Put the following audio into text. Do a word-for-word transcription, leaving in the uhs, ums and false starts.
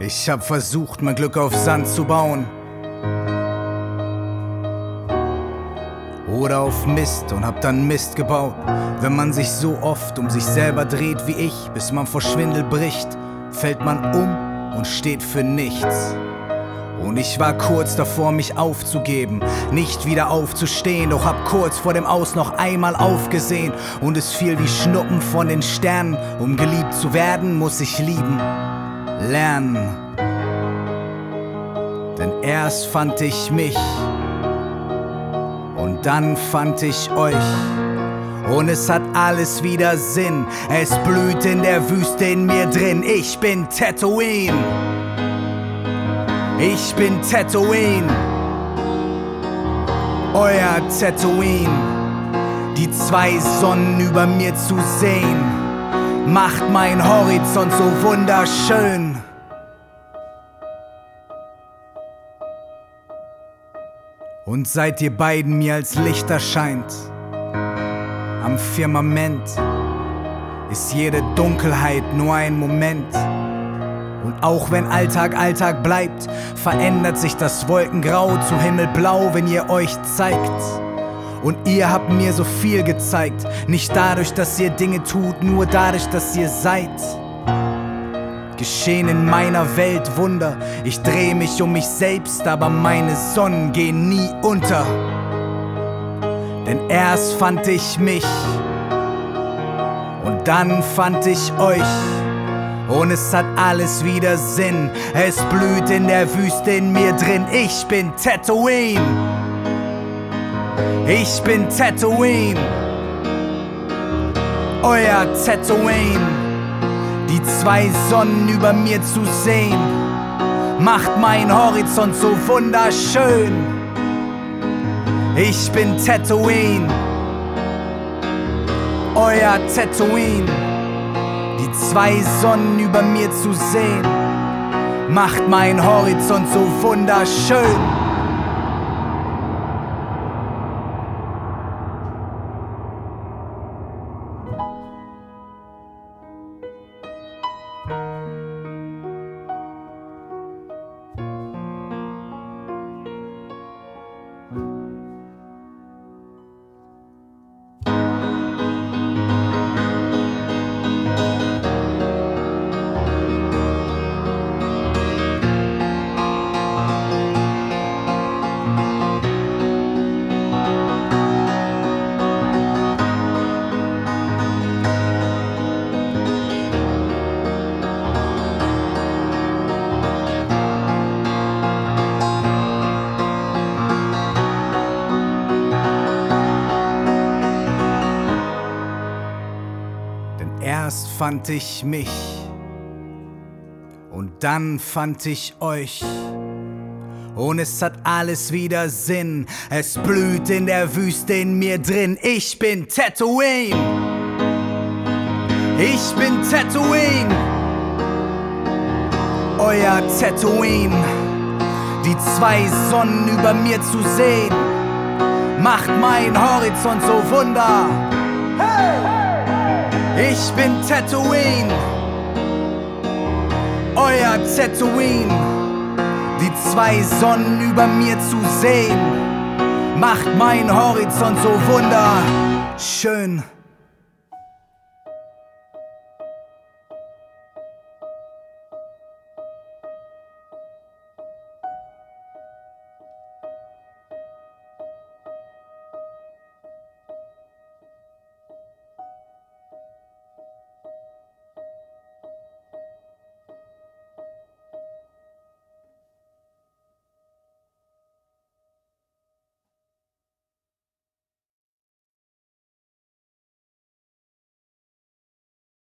Ich hab versucht, mein Glück auf Sand zu bauen. Oder auf Mist und hab dann Mist gebaut. Wenn man sich so oft um sich selber dreht wie ich, bis man vor Schwindel bricht, fällt man um und steht für nichts. Und ich war kurz davor, mich aufzugeben, nicht wieder aufzustehen, doch hab kurz vor dem Aus noch einmal aufgesehen. Und es fiel wie Schnuppen von den Sternen. Um geliebt zu werden, muss ich lieben lernen. Denn erst fand ich mich und dann fand ich euch. Und es hat alles wieder Sinn. Es blüht in der Wüste in mir drin. Ich bin Tatooine. Ich bin Tatooine. Euer Tatooine. Die zwei Sonnen über mir zu sehen, macht mein Horizont so wunderschön. Und seit ihr beiden mir als Licht erscheint, am Firmament, ist jede Dunkelheit nur ein Moment. Und auch wenn Alltag Alltag bleibt, verändert sich das Wolkengrau zu Himmelblau, wenn ihr euch zeigt. Und ihr habt mir so viel gezeigt, nicht dadurch, dass ihr Dinge tut, nur dadurch, dass ihr seid. Geschehen in meiner Welt Wunder, ich dreh mich um mich selbst, aber meine Sonnen gehen nie unter. Denn erst fand ich mich und dann fand ich euch. Und es hat alles wieder Sinn, es blüht in der Wüste in mir drin. Ich bin Tatooine. Ich bin Tatooine. Euer Tatooine. Die zwei Sonnen über mir zu sehen, macht mein Horizont so wunderschön. Ich bin Tatooine. Euer Tatooine. Die zwei Sonnen über mir zu sehen, macht mein Horizont so wunderschön. Erst fand ich mich und dann fand ich euch. Und es hat alles wieder Sinn, es blüht in der Wüste in mir drin. Ich bin Tatooine. Ich bin Tatooine. Euer Tatooine. Die zwei Sonnen über mir zu sehen, macht mein Horizont so wunder. Hey! Ich bin Tatooine, euer Tatooine. Die zwei Sonnen über mir zu sehen, macht mein Horizont so wunderschön.